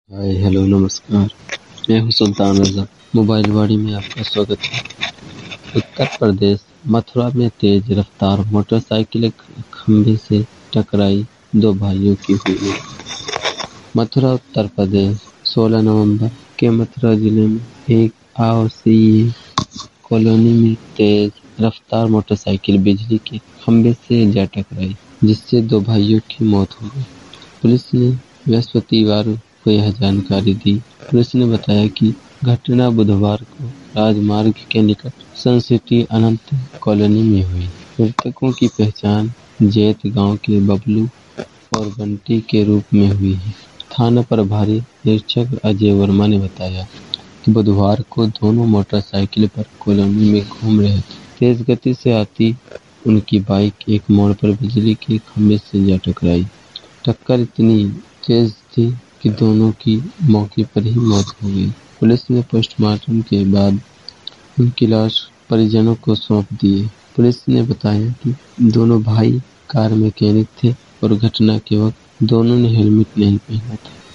Hi hello नमस्कार। मैं हूँ सुल्तान रज़ा। मोबाइल वाड़ी में आपका स्वागत है। उत्तर प्रदेश मथुरा में तेज रफ्तार मोटरसाइकिल खंभे से टकराई, दो भाइयों की हुई मौत। मथुरा उत्तर प्रदेश 16 नवंबर के मथुरा जिले में एक आवासीय कॉलोनी में तेज रफ्तार मोटरसाइकिल बिजली के खंभे से जा टकराई, जिससे दो भाइयों की मौत हो गई। पुलिस ने बृहस्पतिवार को यह जानकारी दी। पुलिस ने बताया कि घटना बुधवार को राजमार्ग के निकट सन सिटी अनंत कॉलोनी में हुई। मृतकों की पहचान जैत गांव के बबलू और बंटी के रूप में हुई है। थाना प्रभारी निरीक्षक अजय वर्मा ने बताया कि बुधवार को दोनों मोटरसाइकिल पर कॉलोनी में घूम रहे थे। तेज गति से आती उनकी बाइक एक मोड़ पर बिजली के खंभे से जा टकराई। टक्कर इतनी तेज थी कि दोनों की मौके पर ही मौत हो गई। पुलिस ने पोस्टमार्टम के बाद उनकी लाश परिजनों को सौंप दी। पुलिस ने बताया कि दोनों भाई कार मैकेनिक थे और घटना के वक्त दोनों ने हेलमेट नहीं पहना था।